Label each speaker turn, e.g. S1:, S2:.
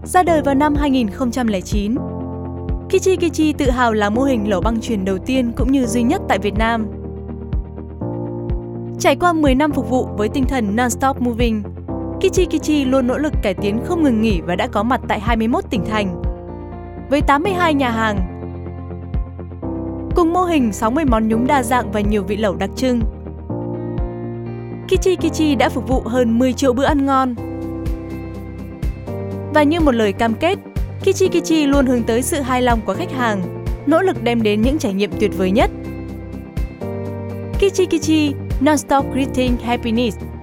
S1: Ra đời vào năm 2009, Kichi Kichi tự hào là mô hình lẩu băng chuyền đầu tiên cũng như duy nhất tại Việt Nam. Trải qua 10 năm phục vụ với tinh thần non-stop moving, Kichi Kichi luôn nỗ lực cải tiến không ngừng nghỉ và đã có mặt tại 21 tỉnh thành, với 82 nhà hàng, cùng mô hình 60 món nhúng đa dạng và nhiều vị lẩu đặc trưng. Kichi Kichi đã phục vụ hơn 10 triệu bữa ăn ngon. Và như một lời cam kết, Kichi Kichi luôn hướng tới sự hài lòng của khách hàng, nỗ lực đem đến những trải nghiệm tuyệt vời nhất. Kichi Kichi, non-stop creating happiness.